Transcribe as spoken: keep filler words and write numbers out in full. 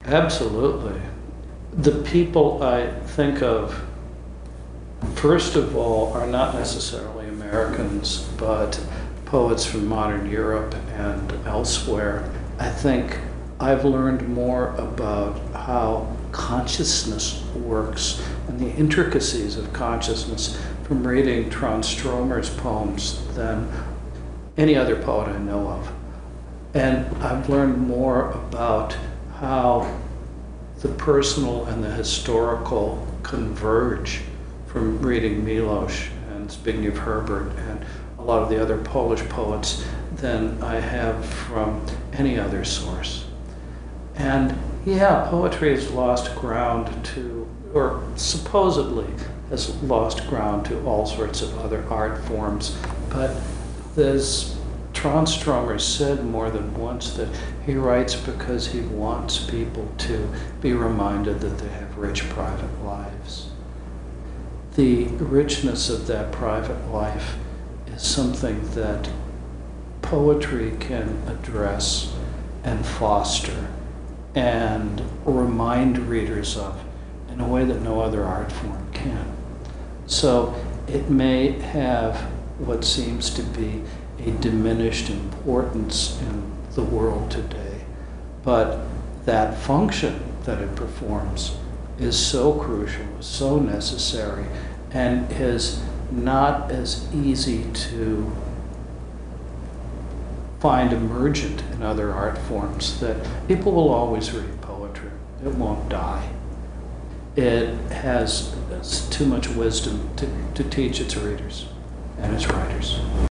Absolutely. The people I think of, first of all, are not necessarily Americans, but poets from modern Europe and elsewhere. I think I've learned more about how consciousness works and the intricacies of consciousness from reading Trond Stromer's poems than any other poet I know of. And I've learned more about how the personal and the historical converge from reading Milosz and Zbigniew Herbert and a lot of the other Polish poets than I have from any other source. And yeah, poetry has lost ground to, or supposedly has lost ground to all sorts of other art forms, but there's Trond Stromer said more than once that he writes because he wants people to be reminded that they have rich private lives. The richness of that private life is something that poetry can address and foster and remind readers of in a way that no other art form can. So it may have what seems to be a diminished importance in the world today, but that function that it performs is so crucial, so necessary, and is not as easy to find emergent in other art forms, that people will always read poetry. It won't die. It has too much wisdom to, to teach its readers and its writers.